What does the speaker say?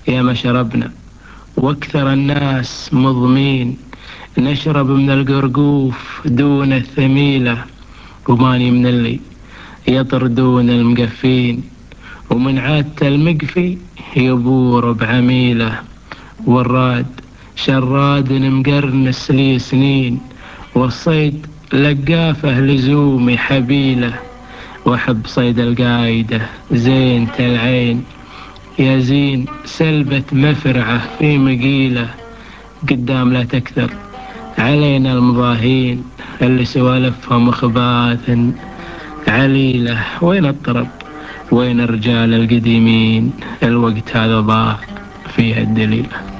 يا ما شربنا واكثر الناس مضمين، نشرب من القرقوف دون الثميلة، وماني من اللي يطردون المقفين، ومن عادة المقفي يبور بعميله، والراد شراد مقرنس لي سنين، والصيد لقافه لزومي حبيله، واحب صيد القايدة زينة العين، يا زين سلبة مفرعة في مقيلة، قدام لا تكثر علينا المضاهين، اللي سوالفها مخباث عليلة. وين الطرب وين الرجال القديمين، الوقت هذا ضاع فيها الدليل.